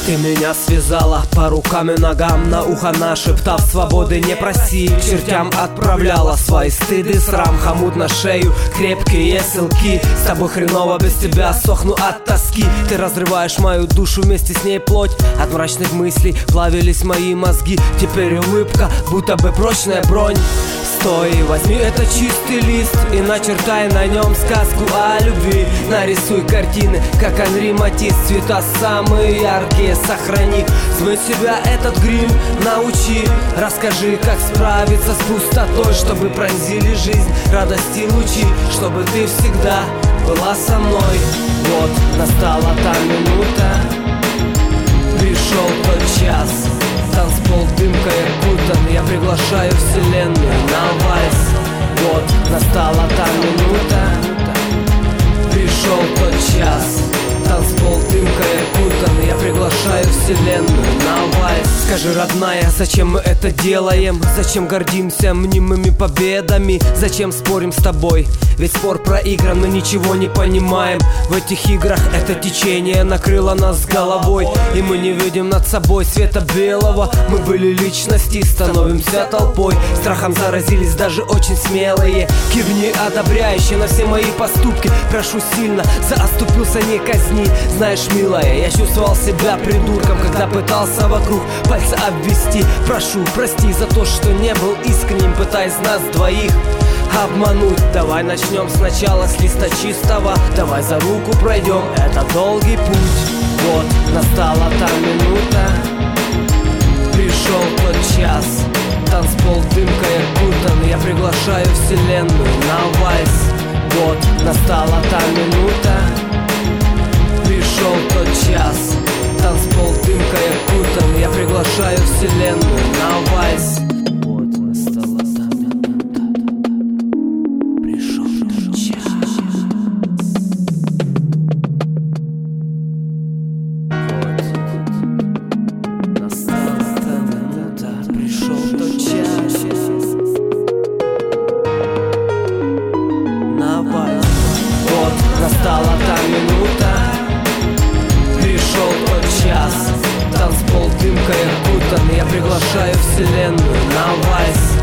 Ты меня связала по рукам и ногам, на ухо нашептав свободы не проси. Чертям отправляла свои стыды, срам, хомут на шею, крепкие селки. С тобой хреново, без тебя сохну от тоски. Ты разрываешь мою душу, вместе с ней плоть. От мрачных мыслей плавились мои мозги. Теперь улыбка, будто бы прочная бронь. Стой, возьми этот чистый лист и начертай на нем сказку о любви. Нарисуй картины, как Анри Матисс, цвета самые яркие сохрани. Смыть себя этот грим научи. Расскажи, как справиться с пустотой, чтобы пронзили жизнь радости лучи, чтобы ты всегда была со мной. Вот настала та минута, пришел тот час. Танцпол дымкой окутан, я приглашаю вселенную на вальс. Вот настала та минута, пришел тот час. Танцпол дымкой окутан, я приглашаю вселенную на вальс. Скажи, родная, зачем мы это делаем? Зачем гордимся мнимыми победами? Зачем спорим с тобой? Ведь спор проигран, мы ничего не понимаем. В этих играх это течение накрыло нас с головой, и мы не видим над собой света белого. Мы были личности, становимся толпой. Страхом заразились даже очень смелые. Кивни одобряюще на все мои поступки. Прошу сильно, за оступился не казни. Знаешь, милая, я чувствовал себя придурком, когда пытался вокруг пальца обвести. Прошу, прости за то, что не был искренним, пытаясь нас двоих обмануть. Давай начнем сначала с листа чистого. Давай за руку пройдем этот долгий путь. Вот настала та минута, пришел тот час. Танцпол дымкой окутан, я приглашаю вселенную на вальс. Вот настала та минута, пришел тот час. Танцпол дымкой окутан, я приглашаю вселенную на вальс. Вот настала та минута, пришел тот час. Вот настала та минута, пришел тот час. На вальс. Вот настала та минута, пришел тот час. Танцпол дымкой окутан, я приглашаю вселенную на вальс.